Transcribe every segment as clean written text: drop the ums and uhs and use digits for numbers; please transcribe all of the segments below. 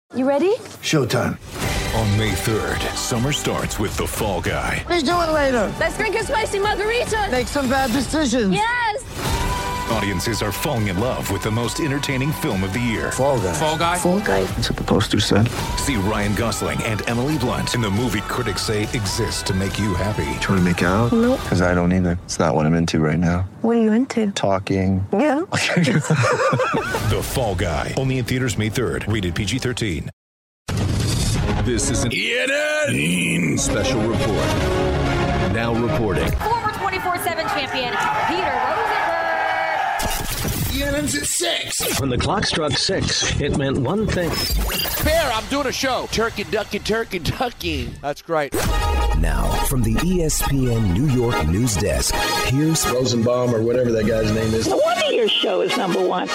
You ready? Showtime. On May 3rd, summer starts with The Fall Guy. Let's do it later. Let's drink a spicy margarita. Make some bad decisions. Yes! Audiences are falling in love with the most entertaining film of the year. Fall Guy. Fall Guy? Fall guy. That's what the poster said. See Ryan Gosling and Emily Blunt in the movie critics say exists to make you happy. Trying to make it out? Nope. Because I don't either. It's not what I'm into right now. What are you into? Talking. Yeah. The Fall Guy. Only in theaters May 3rd. Rated PG-13. This is an ENN special report. Now reporting. Former 24/7 champion Peter Rosenberg. ENN's at 6. When the clock struck 6, it meant one thing. Bear, I'm doing a show. Turkey, ducky, turkey, ducky. That's great. Now, from the ESPN New York news desk, here's Rosenbaum or whatever that guy's name is. No wonder your show is number one.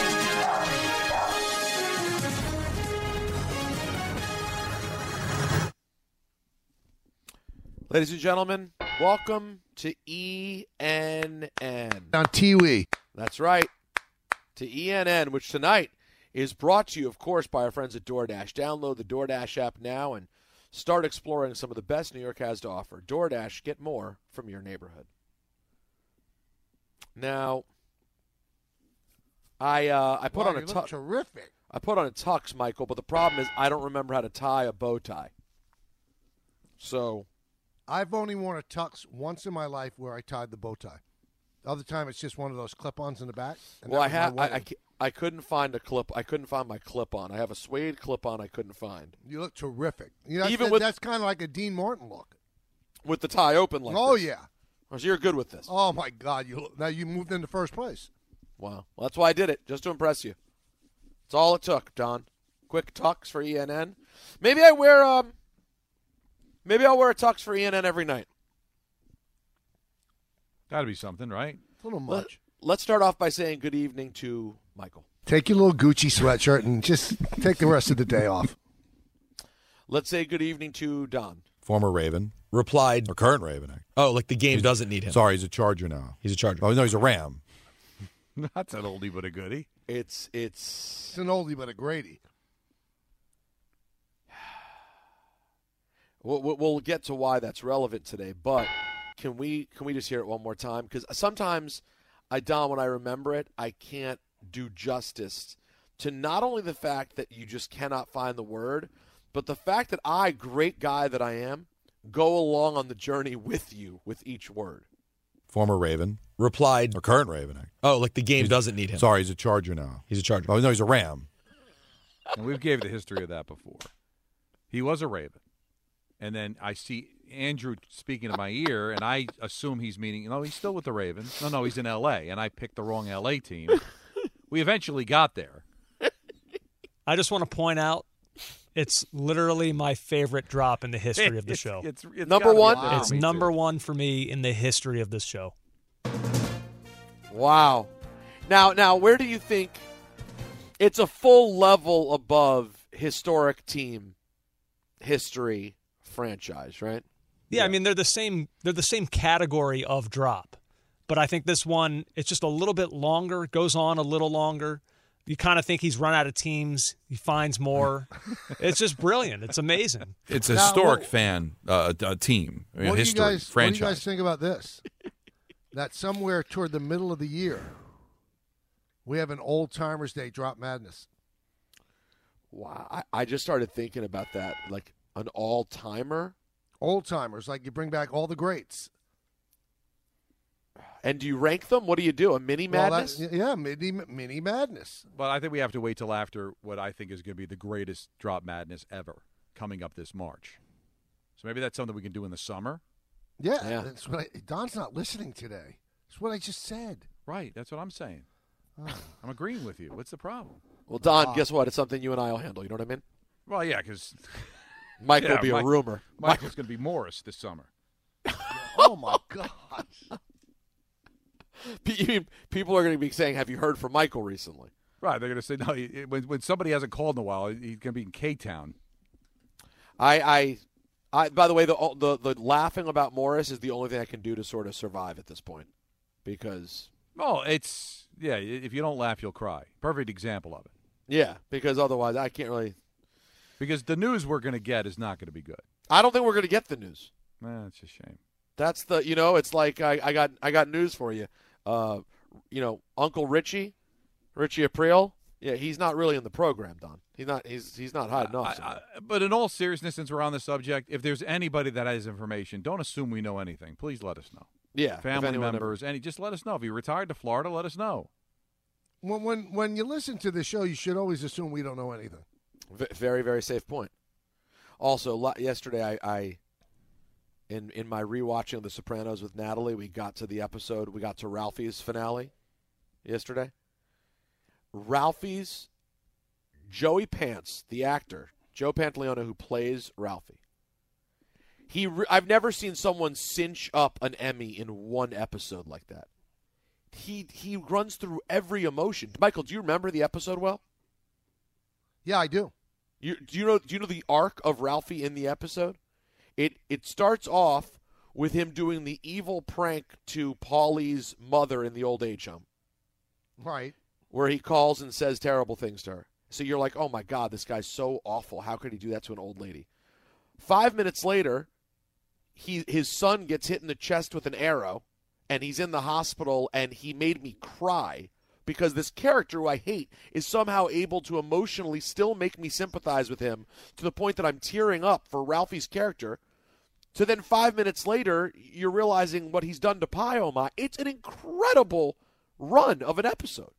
Ladies and gentlemen, welcome to ENN. On Tiwi. That's right. To ENN, which tonight is brought to you, of course, by our friends at DoorDash. Download the DoorDash app now and start exploring some of the best New York has to offer. DoorDash, get more from your neighborhood. Now, I put on a tux. Terrific. I put on a tux, Michael, but the problem is I don't remember how to tie a bow tie. So I've only worn a tux once in my life where I tied the bow tie. The other time, it's just one of those clip-ons in the back. Well, I couldn't find a clip. I couldn't find my clip-on. I have a suede clip-on I couldn't find. You look terrific. You know, that's kind of like a Dean Martin look. With the tie open like Oh, this. yeah. Oh, so you're good with this. Oh, my God. Now you moved into first place. Wow. Well, that's why I did it, just to impress you. That's all it took, Don. Quick tux for ENN. Maybe I'll wear a tux for ENN every night. Got to be something, right? A little much. Let's start off by saying good evening to Michael. Take your little Gucci sweatshirt and just take the rest of the day off. Let's say good evening to Don. Former Raven. Replied. Or current Raven. Oh, like the game doesn't need him. Sorry, he's a Charger now. He's a Charger. Oh, no, he's a Ram. That's an oldie but a goodie. It's an oldie but a Grady. We'll get to why that's relevant today, but can we just hear it one more time? Because sometimes, Don, when I remember it, I can't do justice to not only the fact that you just cannot find the word, but the fact that I, great guy that I am, go along on the journey with you with each word. Former Raven. Replied. Or current Raven. Oh, like the game doesn't need him. Sorry, he's a Charger now. He's a Charger. Oh, no, he's a Ram. And we've gave the history of that before. He was a Raven. And then I see Andrew speaking to my ear, and I assume he's meaning, he's still with the Ravens. No, he's in L.A., and I picked the wrong L.A. team. We eventually got there. I just want to point out, it's literally my favorite drop in the history of the show. It's number one? It's number one for me in the history of this show. Wow. Now, where do you think it's a full level above historic team history franchise, right? Yeah, I mean they're the same category of drop. But I think this one, it's just a little bit longer, goes on a little longer. You kind of think he's run out of teams. He finds more. It's just brilliant. It's amazing. It's a historic team. What do you guys franchise. think about this? That somewhere toward the middle of the year, we have an Old Timers Day Drop Madness. Wow. I just started thinking about that, like an all-timer. Old timers, like you bring back all the greats. And do you rank them? What do you do? A mini madness? Mini madness. But I think we have to wait till after what I think is going to be the greatest Drop Madness ever coming up this March. So maybe that's something we can do in the summer. Yeah. That's what Don's not listening today. That's what I just said. Right. That's what I'm saying. I'm agreeing with you. What's the problem? Well, Don, guess what? It's something you and I will handle. You know what I mean? Well, yeah, because Mike will be a rumor. Michael's going to be Morris this summer. Oh, my gosh. People are going to be saying, have you heard from Michael recently? Right. They're going to say, no, when somebody hasn't called in a while, he's going to be in K-Town. I by the way, the laughing about Morris is the only thing I can do to sort of survive at this point. Because if you don't laugh, you'll cry. Perfect example of it. Yeah, because otherwise I can't really Because the news we're going to get is not going to be good. I don't think we're going to get the news. It's a shame. That's the it's like I got news for you. Uncle Richie Aprile. Yeah, he's not really in the program, Don. He's not hiding off. But in all seriousness, since we're on the subject, if there's anybody that has information, don't assume we know anything. Please let us know. Yeah, family members, just let us know. If you retired to Florida, let us know. When you listen to the show, you should always assume we don't know anything. Very, very safe point. Also, yesterday I in my rewatching of The Sopranos with Natalie, we got to Ralphie's finale yesterday. Ralphie's Joey Pants, the actor, Joe Pantoliano, who plays Ralphie. I've never seen someone cinch up an Emmy in one episode like that. He runs through every emotion. Michael, do you remember the episode well? Yeah, I do. Do you know the arc of Ralphie in the episode? It starts off with him doing the evil prank to Paulie's mother in the old age home. Right. Where he calls and says terrible things to her. So you're like, oh my God, this guy's so awful. How could he do that to an old lady? 5 minutes later, his son gets hit in the chest with an arrow, and he's in the hospital, and he made me cry because this character who I hate is somehow able to emotionally still make me sympathize with him to the point that I'm tearing up for Ralphie's character. So then 5 minutes later, you're realizing what he's done to Pyoma. It's an incredible run of an episode.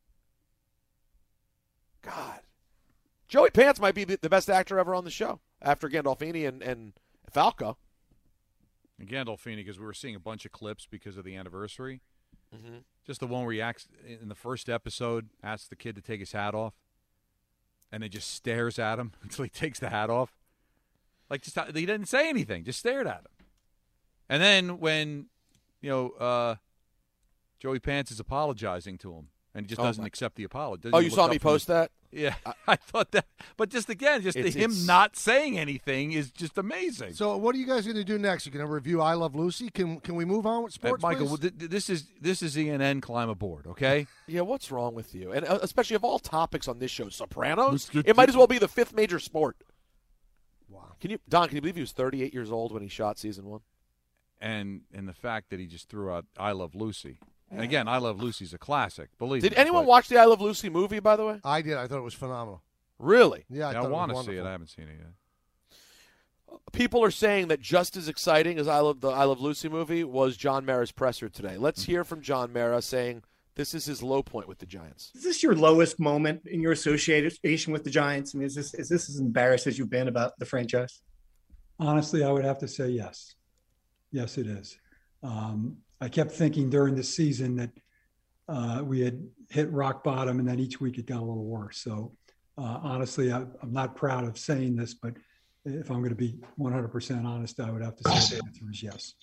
God. Joey Pants might be the best actor ever on the show after Gandolfini and Falco. And Gandolfini, because we were seeing a bunch of clips because of the anniversary. Mm-hmm. Just the one where he acts in the first episode, asks the kid to take his hat off, and then just stares at him until he takes the hat off. Like, he didn't say anything, just stared at him. And then when, Joey Pants is apologizing to him, and he just doesn't accept the apology. You saw me post that? Yeah, I thought that. But just again, him not saying anything is just amazing. So what are you guys going to do next? You're going to review I Love Lucy? Can we move on with sports, Michael, please? this is ENN. Climb aboard, okay? Yeah, what's wrong with you? And especially of all topics on this show, Sopranos? It might as well be the fifth major sport. Wow. Can you believe he was 38 years old when he shot season 1? And the fact that he just threw out I Love Lucy. And again, I Love Lucy's a classic. Believe me. Did anyone watch the I Love Lucy movie, by the way? I did. I thought it was phenomenal. Really? Yeah, I want to see it. I haven't seen it yet. People are saying that just as exciting as the I Love Lucy movie was John Mara's presser today. Let's hear from John Mara saying this is his low point with the Giants. Is this your lowest moment in your association with the Giants? I mean, is this as embarrassed as you've been about the franchise? Honestly, I would have to say yes. Yes, it is. I kept thinking during the season that we had hit rock bottom, and then each week it got a little worse. So honestly, I'm not proud of saying this, but if I'm going to be 100% honest, I would have to say the answer is yes.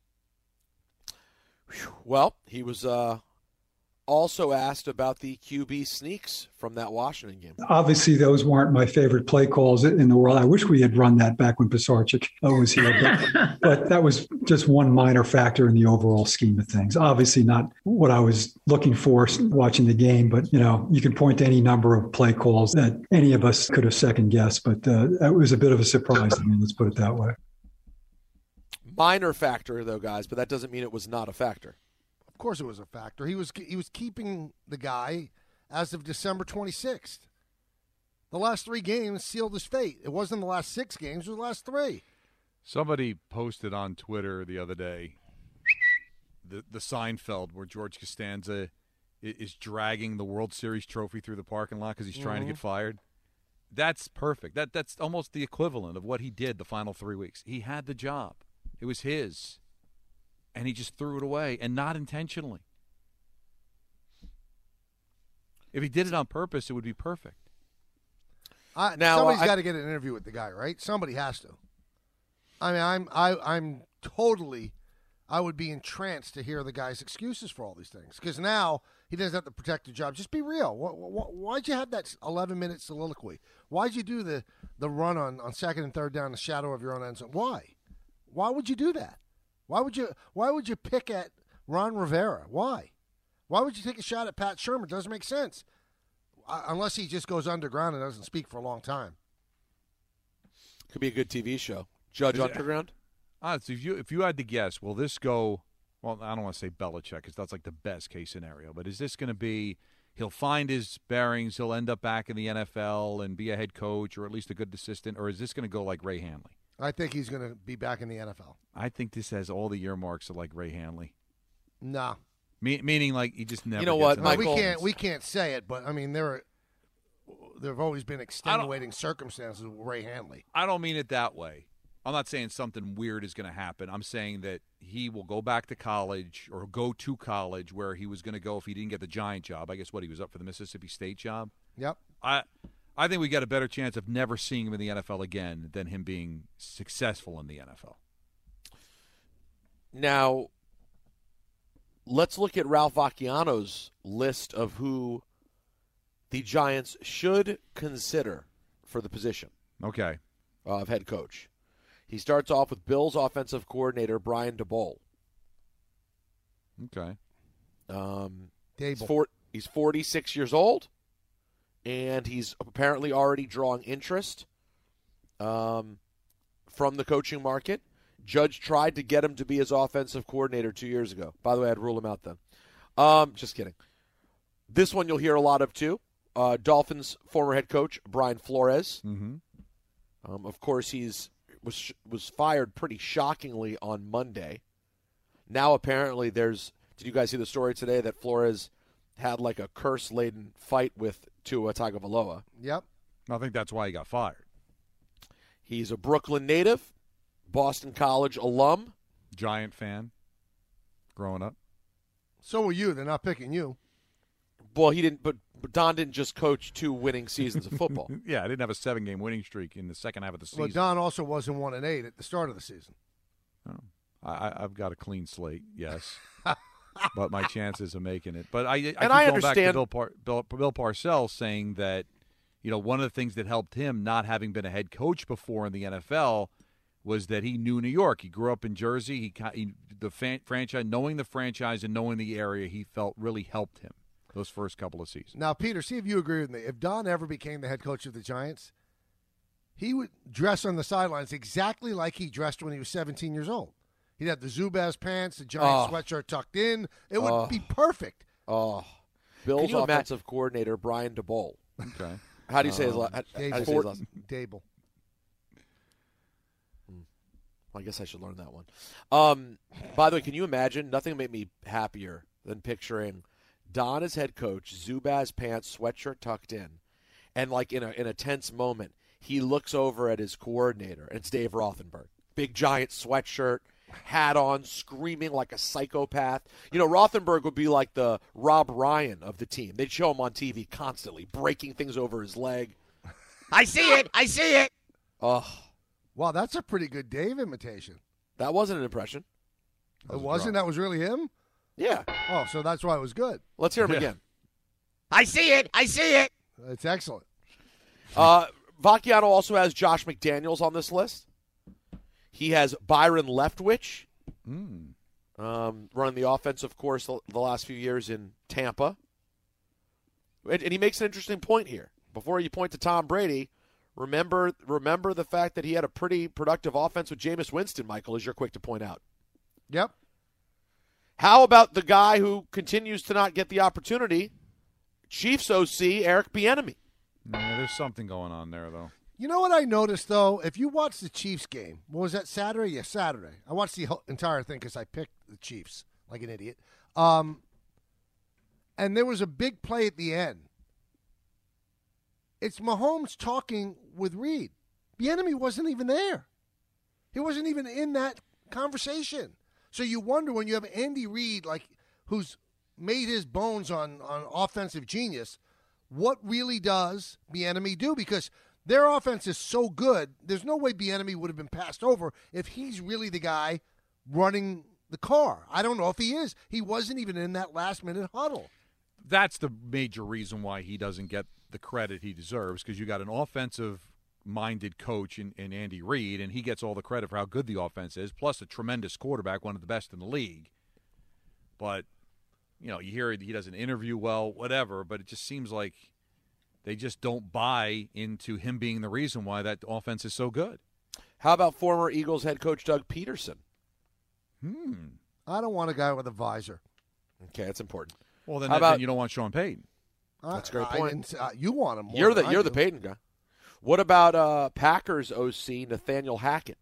Well, he was also asked about the QB sneaks from that Washington game. Obviously, those weren't my favorite play calls in the world. I wish we had run that back when Pisarcik was here, but that was just one minor factor in the overall scheme of things. Obviously, not what I was looking for watching the game, but you can point to any number of play calls that any of us could have second guessed, but that was a bit of a surprise to me. Let's put it that way. Minor factor, though, guys, but that doesn't mean it was not a factor. Of course it was a factor. He was keeping the guy as of December 26th. The last 3 games sealed his fate. It wasn't the last 6 games. It was the last 3. Somebody posted on Twitter the other day the Seinfeld where George Costanza is dragging the World Series trophy through the parking lot because he's trying to get fired. That's perfect. That's almost the equivalent of what he did the final 3 weeks. He had the job. It was his. And he just threw it away, and not intentionally. If he did it on purpose, it would be perfect. Somebody's got to get an interview with the guy, right? Somebody has to. I mean, I'm totally. I would be entranced to hear the guy's excuses for all these things because now he doesn't have to protect the job. Just be real. Why'd you have that 11-minute soliloquy? Why'd you do the run on second and third down in the shadow of your own end zone? Why? Why would you do that? Why would you pick at Ron Rivera? Why? Why would you take a shot at Pat Shermer? It doesn't make sense. Unless he just goes underground and doesn't speak for a long time. Could be a good TV show. Judge Underground? Honestly, if you had to guess, will this go, well, I don't want to say Belichick because that's like the best case scenario, but is this going to be he'll find his bearings, he'll end up back in the NFL and be a head coach or at least a good assistant, or is this going to go like Ray Hanley? I think he's going to be back in the NFL. I think this has all the earmarks of like Ray Hanley. No. Meaning like he just never You know what, gets Michael? We can't say it, but I mean there have always been extenuating circumstances with Ray Hanley. I don't mean it that way. I'm not saying something weird is going to happen. I'm saying that he will go back to college or go to college where he was going to go if he didn't get the Giant job. I guess he was up for the Mississippi State job. Yep. I think we got a better chance of never seeing him in the NFL again than him being successful in the NFL. Now, let's look at Ralph Vacchiano's list of who the Giants should consider for the position Okay. of head coach. He starts off with Bills offensive coordinator Brian DeBole. Okay. He's 46 years old, and he's apparently already drawing interest from the coaching market. Judge tried to get him to be his offensive coordinator 2 years ago. By the way, I'd rule him out then. Just kidding. This one you'll hear a lot of, too. Dolphins former head coach Brian Flores. Mm-hmm. Of course, he's was fired pretty shockingly on Monday. Now apparently did you guys see the story today that Flores had like a curse-laden fight with Tua Tagovailoa? Yep. I think that's why he got fired. He's a Brooklyn native, Boston College alum. Giant fan growing up. So were you. They're not picking you. Well, he didn't, but Don didn't just coach 2 winning seasons of football. Yeah, I didn't have a 7-game winning streak in the second half of the season. Well, Don also wasn't 1-8 at the start of the season. Oh. I've got a clean slate, yes, but my chances of making it. But I keep going understand back to Bill Parcells saying that one of the things that helped him not having been a head coach before in the NFL was that he knew New York. He grew up in Jersey. Franchise, knowing the franchise and knowing the area, he felt really helped him those first couple of seasons. Now, Peter, see if you agree with me. If Don ever became the head coach of the Giants, he would dress on the sidelines exactly like he dressed when he was 17 years old. He'd have the Zubaz pants, the Giant sweatshirt tucked in. It would be perfect. Bill's offensive coordinator, Brian DeBole. Okay. How do you say his last name? Dable. Well, I guess I should learn that one. By the way, can you imagine? Nothing made me happier than picturing Don as head coach, Zubaz pants, sweatshirt tucked in, and like in a tense moment, he looks over at his coordinator, and it's Dave Rothenberg. Big giant sweatshirt, hat on, screaming like a psychopath. Rothenberg would be like the Rob Ryan of the team. They'd show him on TV constantly, breaking things over his leg. I see it. I see it. Oh. Wow, that's a pretty good Dave imitation. That wasn't an impression. It wasn't? That was really him? Yeah. Oh, so that's why it was good. Let's hear him again. I see it. I see it. It's excellent. Vacchiano also has Josh McDaniels on this list. He has Byron Leftwich, running the offense, of course, the last few years in Tampa. And he makes an interesting point here. Before you point to Tom Brady, remember the fact that he had a pretty productive offense with Jameis Winston, Michael, as you're quick to point out. Yep. How about the guy who continues to not get the opportunity, Chiefs OC Eric Bieniemy? Yeah, there's something going on there, though. You know what I noticed, though? If you watch the Chiefs game, what was that, Saturday? Yeah, Saturday. I watched the entire thing because I picked the Chiefs like an idiot. And there was a big play at the end. It's Mahomes talking with Reed. Bieniemy wasn't even there. He wasn't even in that conversation. So you wonder when you have Andy Reid, who's made his bones on offensive genius, what really does Bieniemy do? Because their offense is so good, there's no way Bieniemy would have been passed over if he's really the guy running the car. I don't know if he is. He wasn't even in that last-minute huddle. That's the major reason why he doesn't get the credit he deserves, because you got an offensive-minded coach in Andy Reid, and he gets all the credit for how good the offense is, plus a tremendous quarterback, one of the best in the league. But, you hear he doesn't interview well, whatever, but it just seems like they just don't buy into him being the reason why that offense is so good. How about former Eagles head coach Doug Peterson? I don't want a guy with a visor. Okay, that's important. Well, then, How then you don't want Sean Payton. That's a great point. You want him more You're than I the do. Payton guy. What about Packers OC Nathaniel Hackett?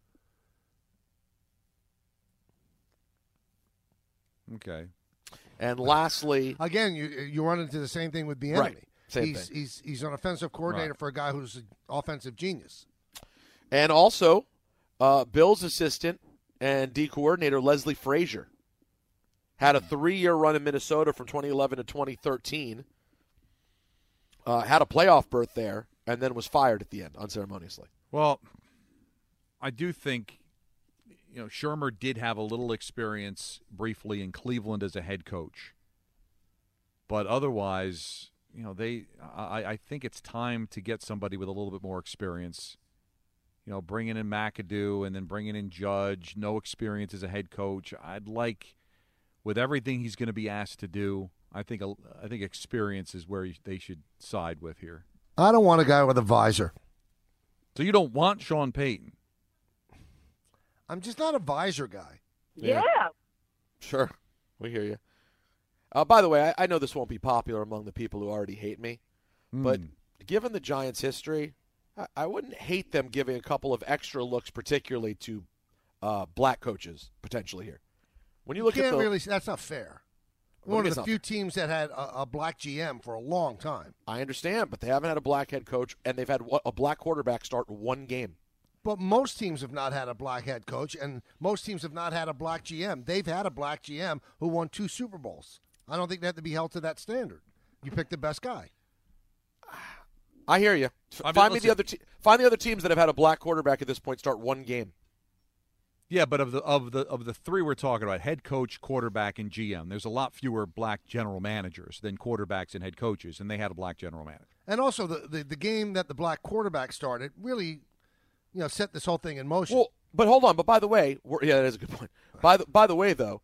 Okay. And lastly, again, you run into the same thing with the enemy. Right. Same thing. He's an offensive coordinator for a guy who's an offensive genius. And also, Bill's assistant and D coordinator Leslie Frazier had a 3-year run in Minnesota from 2011 to 2013. Had a playoff berth there, and then was fired at the end unceremoniously. Well, I do think, Shermer did have a little experience briefly in Cleveland as a head coach, but otherwise, I think it's time to get somebody with a little bit more experience. Bringing in McAdoo and then bringing in Judge, no experience as a head coach. I'd like, with everything he's going to be asked to do, I think experience is where they should side with here. I don't want a guy with a visor. So you don't want Sean Payton? I'm just not a visor guy. Yeah. Sure. We hear you. By the way, I know this won't be popular among the people who already hate me, but given the Giants' history, I wouldn't hate them giving a couple of extra looks, particularly to black coaches, potentially here. When you look at that's not fair. One of the few teams that had a black GM for a long time. I understand, but they haven't had a black head coach, and they've had a black quarterback start one game. But most teams have not had a black head coach, and most teams have not had a black GM. They've had a black GM who won 2 Super Bowls. I don't think they have to be held to that standard. You pick the best guy. I hear you. Find the other teams that have had a black quarterback at this point start one game. Yeah, but of the 3 we're talking about, head coach, quarterback, and GM, there's a lot fewer black general managers than quarterbacks and head coaches, and they had a black general manager. And also the game that the black quarterback started really, set this whole thing in motion. Well, but hold on. But by the way, that is a good point. By the way, though,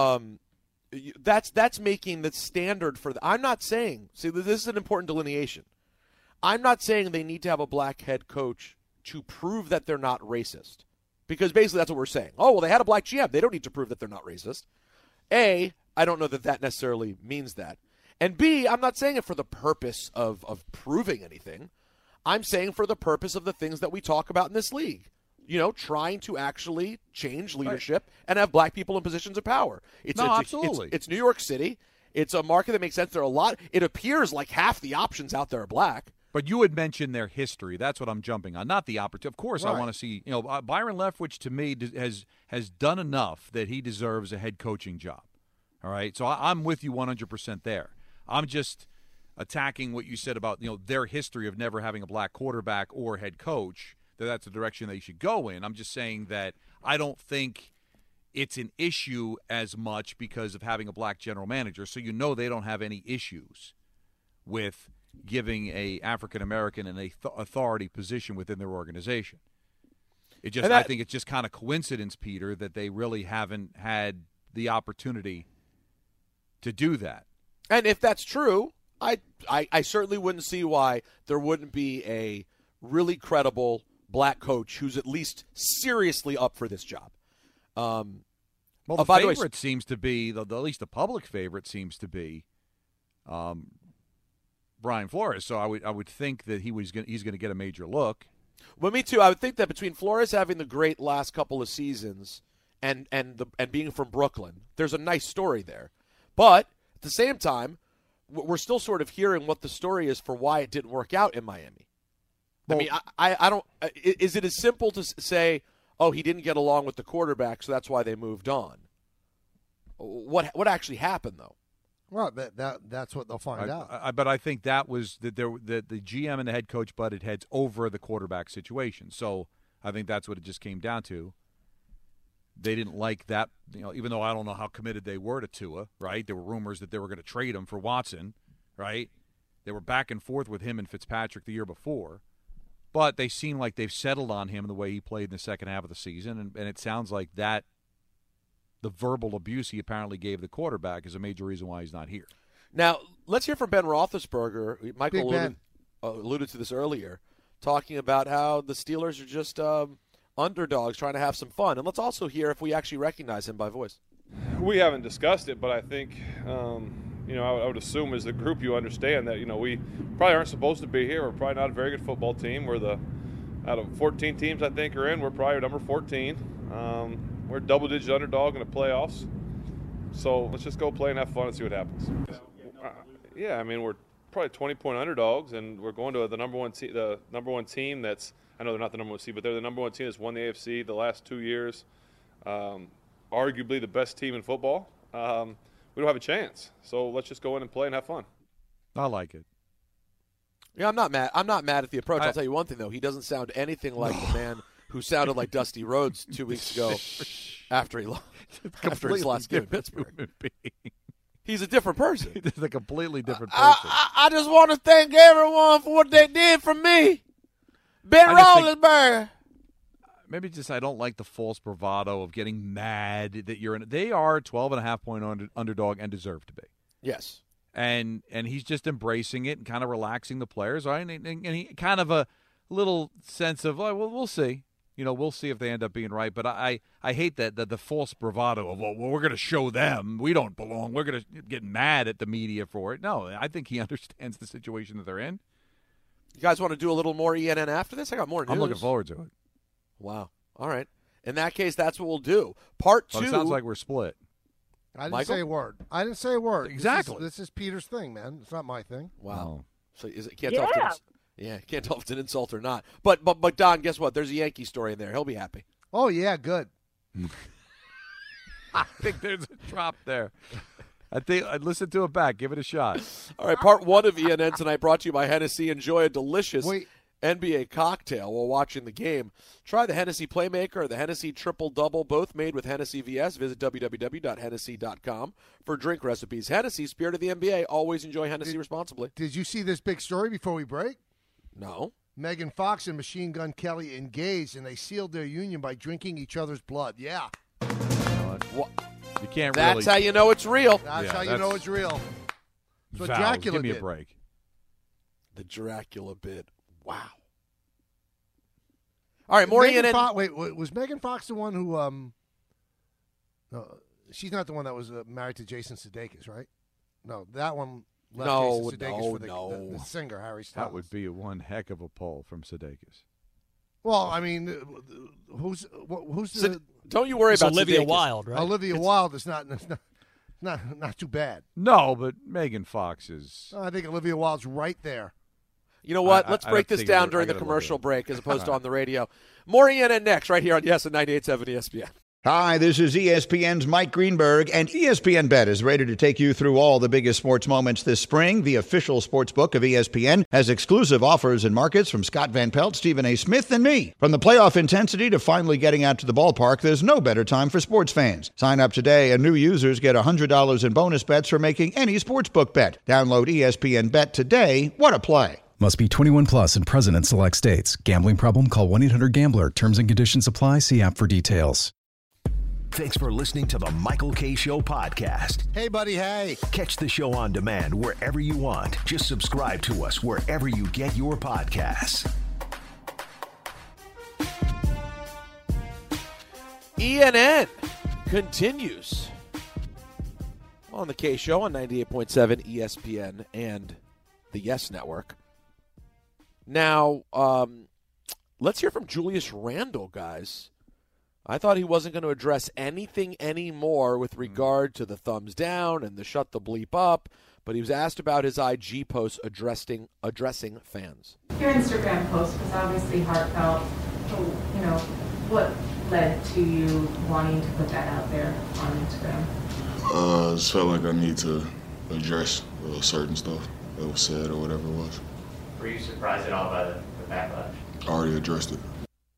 that's making the standard for I'm not saying. See, this is an important delineation. I'm not saying they need to have a black head coach to prove that they're not racist. Because basically that's what we're saying. Oh, well, they had a black GM. They don't need to prove that they're not racist. A, I don't know that necessarily means that. And B, I'm not saying it for the purpose of proving anything. I'm saying for the purpose of the things that we talk about in this league. Trying to actually change leadership and have black people in positions of power. Absolutely. It's New York City. It's a market that makes sense. There are a lot. It appears like half the options out there are black. But you had mentioned their history. That's what I'm jumping on, not the opportunity. Of course, right. I want to see. Byron Leftwich to me has done enough that he deserves a head coaching job. All right, so I'm with you 100% there. I'm just attacking what you said about their history of never having a black quarterback or head coach. That's the direction they should go in. I'm just saying that I don't think it's an issue as much because of having a black general manager. So they don't have any issues with giving a African American in a authority position within their organization. I think it's just kind of coincidence, Peter, that they really haven't had the opportunity to do that. And if that's true, I certainly wouldn't see why there wouldn't be a really credible black coach who's at least seriously up for this job. Well, the favorite seems to be, at least the public favorite seems to be Brian Flores. So I would think that he's going to get a major look. Well, me too. I would think that between Flores having the great last couple of seasons and being from Brooklyn, there's a nice story there. But at the same time, we're still sort of hearing what the story is for why it didn't work out in Miami. Well, I don't. Is it as simple to say, oh, he didn't get along with the quarterback, so that's why they moved on? What actually happened, though? Well, that's what they'll find out. But I think that was that the GM and the head coach butted heads over the quarterback situation. So I think that's what it just came down to. They didn't like that, even though I don't know how committed they were to Tua, right? There were rumors that they were going to trade him for Watson, right? They were back and forth with him and Fitzpatrick the year before. But they seem like they've settled on him the way he played in the second half of the season, and it sounds like that the verbal abuse he apparently gave the quarterback is a major reason why he's not here. Now, let's hear from Ben Roethlisberger. Michael alluded to this earlier, talking about how the Steelers are just a underdogs trying to have some fun. And let's also hear if we actually recognize him by voice. We haven't discussed it, but I think, I would assume as a group you understand that, we probably aren't supposed to be here. We're probably not a very good football team. Out of 14 teams I think are in, we're probably number 14. We're a double-digit underdog in the playoffs. So let's just go play and have fun and see what happens. We're probably 20-point underdogs, and we're going to the number one team that's, I know they're not the number one seed, but they're the number one team that's won the AFC the last 2 years. Arguably the best team in football. We don't have a chance. So let's just go in and play and have fun. I like it. Yeah, I'm not mad. I'm not mad at the approach. I'll tell you one thing, though. He doesn't sound anything like the man who sounded like Dusty Rhodes 2 weeks ago after his last game in Pittsburgh. He's a different person. He's a completely different person. I just want to thank everyone for what they did for me. Ben Roethlisberger. Maybe just I don't like the false bravado of getting mad that you're in. They are a 12.5-point underdog and deserve to be. Yes. And he's just embracing it and kind of relaxing the players. Right? And he kind of a little sense of, we'll see. We'll see if they end up being right. But I hate that the false bravado of, we're going to show them. We don't belong. We're going to get mad at the media for it. No, I think he understands the situation that they're in. You guys want to do a little more ENN after this? I got more news. I'm looking forward to it. Wow. All right. In that case, that's what we'll do. Part 2. It sounds like we're split. I didn't say a word. Exactly. This is Peter's thing, man. It's not my thing. Wow. So can't tell if it's an insult or not. But Don, guess what? There's a Yankee story in there. He'll be happy. Oh yeah, good. I think there's a drop there. I think I'd listen to it back. Give it a shot. All right. Part 1 of ENN tonight brought to you by Hennessy. Enjoy a delicious NBA cocktail while watching the game. Try the Hennessy Playmaker or the Hennessy Triple Double, both made with Hennessy VS. Visit www.hennessy.com for drink recipes. Hennessy, spirit of the NBA. Always enjoy Hennessy responsibly. Did you see this big story before we break? No. Megan Fox and Machine Gun Kelly engaged, and they sealed their union by drinking each other's blood. Yeah. You can't That's really. how you know it's real. That's how you know it's real. That's what Dracula give me did. a break. The Dracula bit. Wow. All right, more ENN. Wait, was Megan Fox the one who? No, she's not the one that was married to Jason Sudeikis, right? No, that one. Left Jason Sudeikis for the singer Harry Styles. That would be one heck of a pull from Sudeikis. Well, I mean, who's the? Don't you worry about Olivia Sudeikis. Wilde, right? Olivia Wilde is not too bad. No, but Megan Fox is. I think Olivia Wilde's right there. You know what? Let's break this down during the commercial break as opposed to on the radio. More ENN next, right here on Yes at 98.7 ESPN. Hi, this is ESPN's Mike Greenberg, and ESPN Bet is ready to take you through all the biggest sports moments this spring. The official sports book of ESPN has exclusive offers and markets from Scott Van Pelt, Stephen A. Smith, and me. From the playoff intensity to finally getting out to the ballpark, there's no better time for sports fans. Sign up today, and new users get $100 in bonus bets for making any sportsbook bet. Download ESPN Bet today. What a play. Must be 21 plus and present in select states. Gambling problem? Call 1-800-GAMBLER. Terms and conditions apply. See app for details. Thanks for listening to the Michael K. Show podcast. Hey, buddy, hey. Catch the show on demand wherever you want. Just subscribe to us wherever you get your podcasts. ENN continues on the K Show on 98.7 ESPN and the Yes Network. Now, let's hear from Julius Randle, guys. I thought he wasn't going to address anything anymore with regard to the thumbs down and the shut the bleep up, but he was asked about his IG posts addressing fans. Your Instagram post was obviously heartfelt. You know, what led to you wanting to put that out there on Instagram? I just felt like I need to address certain stuff that was said or whatever it was. Were you surprised at all by the backlash? I already addressed it.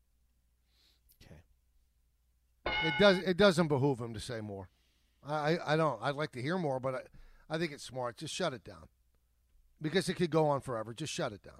It doesn't behoove him to say more. I don't. I'd like to hear more, but I think it's smart. Just shut it down. Because it could go on forever. Just shut it down.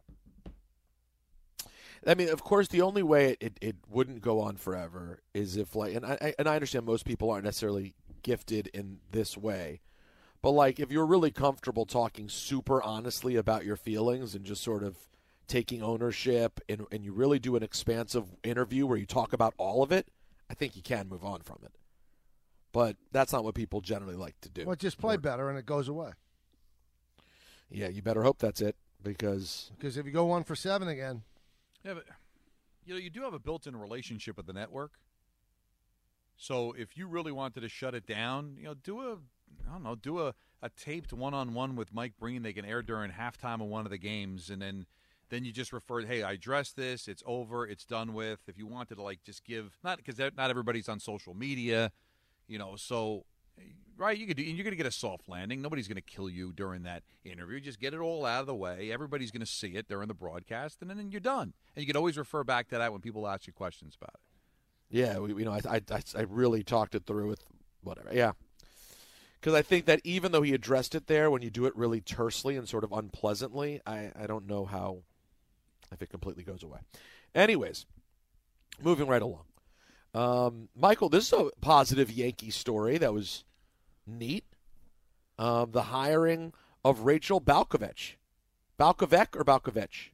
I mean, of course, the only way it wouldn't go on forever is if, like, and I understand most people aren't necessarily gifted in this way, but, like, if you're really comfortable talking super honestly about your feelings and just sort of taking ownership, and you really do an expansive interview where you talk about all of it, I think you can move on from it. But that's not what people generally like to do. Well, just play better and it goes away. Yeah, you better hope that's it because if you go 1 for 7 again. Yeah, but you do have a built-in relationship with the network. So if you really wanted to shut it down, do a taped one-on-one with Mike Breen. They can air during halftime of one of the games, and then you just refer, hey, I addressed this. It's over. It's done with. If you wanted to just give, not because not everybody's on social media, so. Right, you could do, and you're going to get a soft landing. Nobody's going to kill you during that interview. Just get it all out of the way. Everybody's going to see it during the broadcast, and then you're done. And you can always refer back to that when people ask you questions about it. Yeah, I really talked it through with whatever. Yeah, because I think that even though he addressed it there, when you do it really tersely and sort of unpleasantly, I don't know if it completely goes away. Anyways, moving right along. Michael, this is a positive Yankee story that was neat. The hiring of Rachel Balkovec. Balkovec or Balkovec?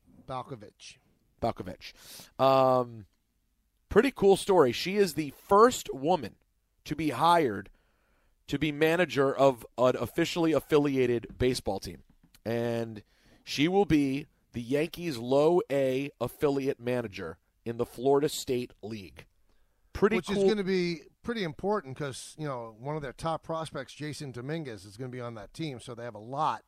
Balkovec. Pretty cool story. She is the first woman to be hired to be manager of an officially affiliated baseball team. And she will be the Yankees low A affiliate manager in the Florida State League. Which is going to be pretty important because, one of their top prospects, Jason Dominguez, is going to be on that team. So they have a lot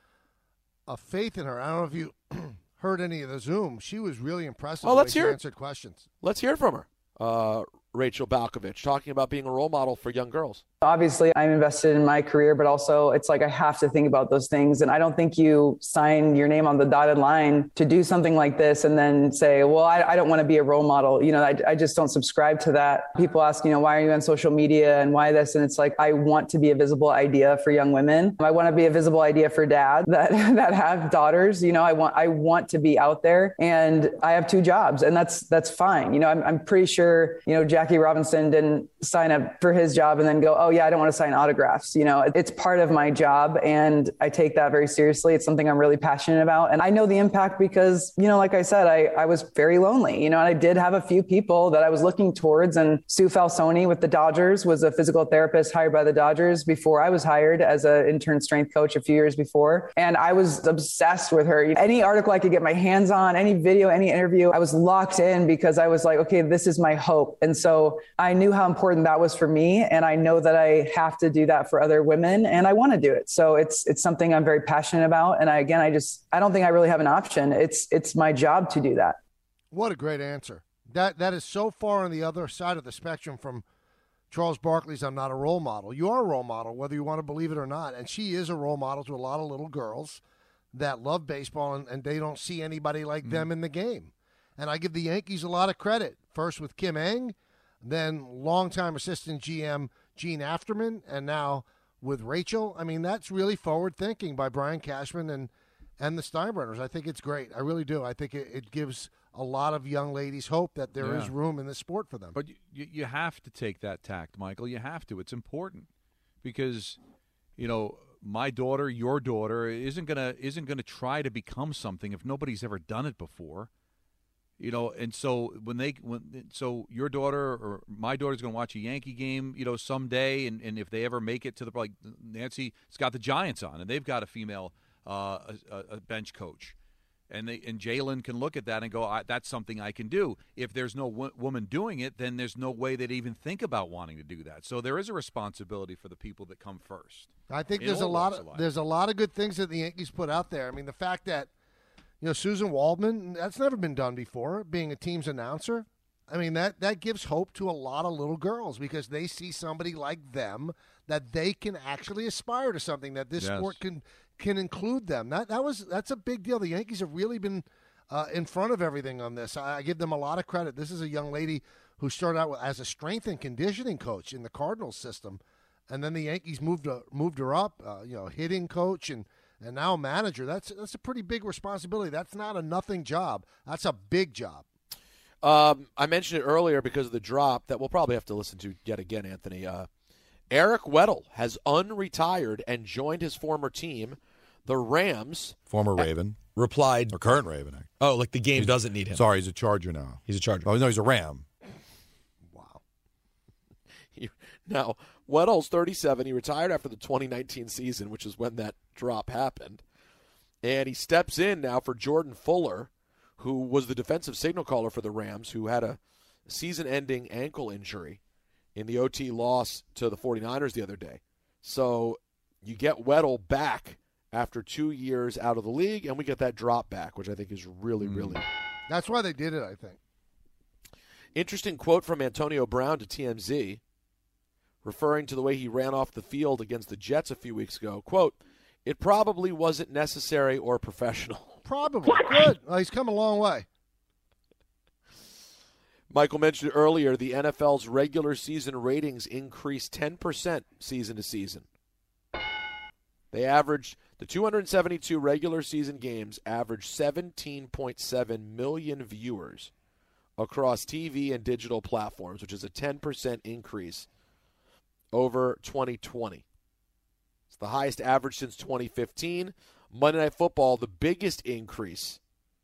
of faith in her. I don't know if you heard any of the Zoom. She was really impressive. Oh, let's hear it. Answered questions. Let's hear from her. Rachel Balkovec, talking about being a role model for young girls. Obviously, I'm invested in my career, but also it's like I have to think about those things. And I don't think you sign your name on the dotted line to do something like this and then say, well, I don't want to be a role model. I just don't subscribe to that. People ask, why are you on social media and why this? And it's like, I want to be a visible idea for young women. I want to be a visible idea for dads that have daughters. I want to be out there, and I have 2 jobs, and that's fine. I'm pretty sure, Jackie Robinson didn't sign up for his job and then go, oh yeah, I don't want to sign autographs. It's part of my job, and I take that very seriously. It's something I'm really passionate about. And I know the impact because, like I said, I was very lonely, and I did have a few people that I was looking towards. And Sue Falsoni with the Dodgers was a physical therapist hired by the Dodgers before I was hired as an intern strength coach a few years before. And I was obsessed with her. Any article I could get my hands on, any video, any interview, I was locked in because I was like, okay, this is my hope. And so I knew how important that was for me. And I know that I have to do that for other women, and I want to do it. So it's something I'm very passionate about. And I don't think I really have an option. It's my job to do that. What a great answer. That is so far on the other side of the spectrum from Charles Barkley's I'm not a role model. You are a role model, whether you want to believe it or not. And she is a role model to a lot of little girls that love baseball, and they don't see anybody like them in the game. And I give the Yankees a lot of credit. First with Kim Ng, then longtime assistant GM Gene Afterman, and now with Rachel. I mean, that's really forward thinking by Brian Cashman and the Steinbrenners. I think it's great. I really do. I think it gives a lot of young ladies hope that there is room in this sport for them. But you have to take that tact, Michael. You have to. It's important because, my daughter, your daughter, isn't gonna try to become something if nobody's ever done it before. And so so your daughter or my daughter's going to watch a Yankee game, someday, and if they ever make it to like Nancy's got the Giants on, and they've got a female a bench coach, and Jalen can look at that and go, that's something I can do. If there's no woman doing it, then there's no way they'd even think about wanting to do that. So there is a responsibility for the people that come first. I think there's a lot of good things that the Yankees put out there. I mean, the fact that Susan Waldman, that's never been done before, being a team's announcer. I mean, that gives hope to a lot of little girls because they see somebody like them that they can actually aspire to something, that this sport can include them. That's a big deal. The Yankees have really been in front of everything on this. I give them a lot of credit. This is a young lady who started out as a strength and conditioning coach in the Cardinals system, and then the Yankees moved her up, hitting coach and now manager. That's a pretty big responsibility. That's not a nothing job. That's a big job. I mentioned it earlier because of the drop that we'll probably have to listen to yet again, Anthony. Eric Weddle has unretired and joined his former team, the Rams. Former Raven. replied, or current Raven. Oh, like the game doesn't need him. Sorry, he's a Charger now. He's a Charger. Oh no, he's a Ram. Now, Weddle's 37. He retired after the 2019 season, which is when that drop happened. And he steps in now for Jordan Fuller, who was the defensive signal caller for the Rams, who had a season-ending ankle injury in the OT loss to the 49ers the other day. So you get Weddle back after 2 years out of the league, and we get that drop back, which I think is really, really. That's why they did it, I think. Interesting quote from Antonio Brown to TMZ, referring to the way he ran off the field against the Jets a few weeks ago. Quote, "It probably wasn't necessary or professional." Probably. Good. Well, he's come a long way. Michael mentioned earlier the NFL's regular season ratings increased 10% season to season. They averaged, the 272 regular season games averaged 17.7 million viewers across TV and digital platforms, which is a 10% increase over 2020. It's the highest average since 2015. Monday Night Football, the biggest increase.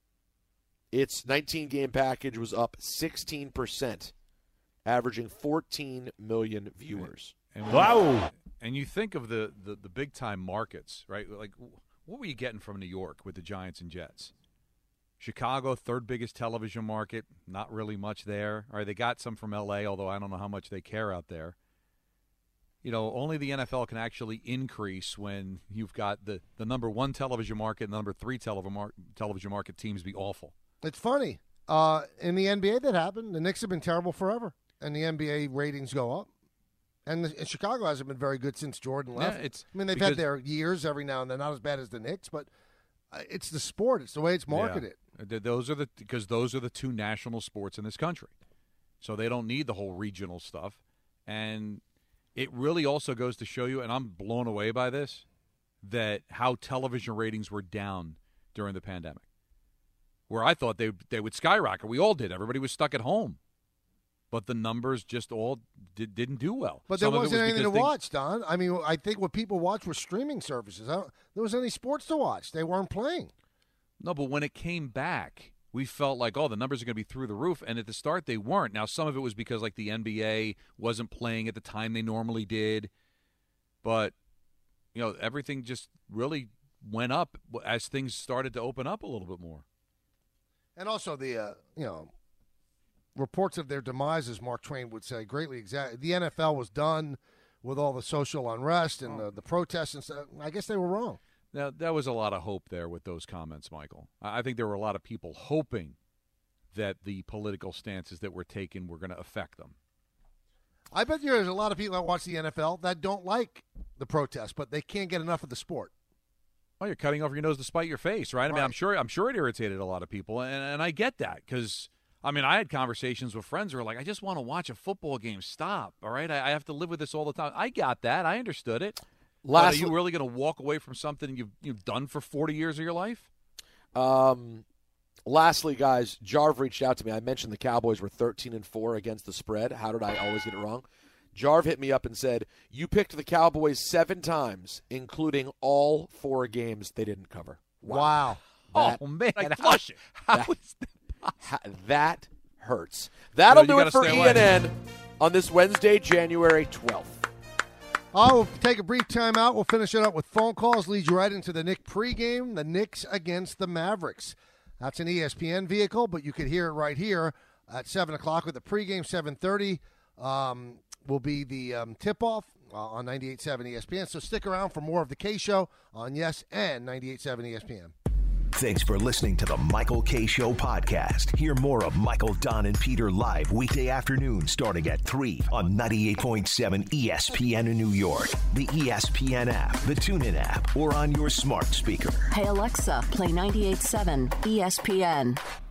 Its 19-game package was up 16%, averaging 14 million viewers. Wow! And you think of the big-time markets, right? Like, what were you getting from New York with the Giants and Jets? Chicago, third biggest television market, not really much there. All right, they got some from L.A., although I don't know how much they care out there. You know, only the NFL can actually increase when you've got the number one television market and the number three television market teams be awful. It's funny. In the NBA that happened. The Knicks have been terrible forever, and the NBA ratings go up. And Chicago hasn't been very good since Jordan left. Yeah, they've had their years every now and then, not as bad as the Knicks, but it's the sport. It's the way it's marketed. Yeah. Those are the two national sports in this country. So they don't need the whole regional stuff. And it really also goes to show you, and I'm blown away by this, that how television ratings were down during the pandemic. Where I thought they would skyrocket. We all did. Everybody was stuck at home. But the numbers just all didn't do well. But there wasn't anything to watch, Don. I mean, I think what people watched were streaming services. There wasn't any sports to watch. They weren't playing. No, but when it came back, we felt like, the numbers are going to be through the roof. And at the start, they weren't. Now, some of it was because, like, the NBA wasn't playing at the time they normally did. But, everything just really went up as things started to open up a little bit more. And also the, reports of their demise, as Mark Twain would say, greatly exaggerated. The NFL was done with all the social unrest and the protests and stuff. I guess they were wrong. Now, there was a lot of hope there with those comments, Michael. I think there were a lot of people hoping that the political stances that were taken were going to affect them. I bet there's a lot of people that watch the NFL that don't like the protests, but they can't get enough of the sport. Well, you're cutting off your nose to spite your face, right? I mean, I'm sure it irritated a lot of people, and I get that because, I had conversations with friends who were like, I just want to watch a football game stop, all right? I have to live with this all the time. I got that. I understood it. But are you really going to walk away from something you've done for 40 years of your life? Lastly, guys, Jarv reached out to me. I mentioned the Cowboys were 13-4 against the spread. How did I always get it wrong? Jarv hit me up and said, you picked the Cowboys 7 times, including all 4 games they didn't cover. Wow. Man, flush it. That hurts. That'll do it for ENN on this Wednesday, January 12th. I will take a brief time out. We'll finish it up with phone calls. Lead you right into the Knicks pregame, the Knicks against the Mavericks. That's an ESPN vehicle, but you could hear it right here at 7 o'clock with the pregame. 7:30 will be the tip-off on 98.7 ESPN. So stick around for more of the K Show on Yes and 98.7 ESPN. Thanks for listening to the Michael K. Show podcast. Hear more of Michael, Don, and Peter live weekday afternoon starting at 3 on 98.7 ESPN in New York, the ESPN app, the TuneIn app, or on your smart speaker. Hey, Alexa, play 98.7 ESPN.